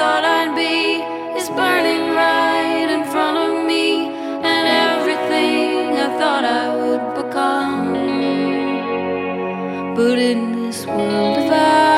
thought I'd be is burning right in front of me, and everything I thought I would become. But in this world of ours,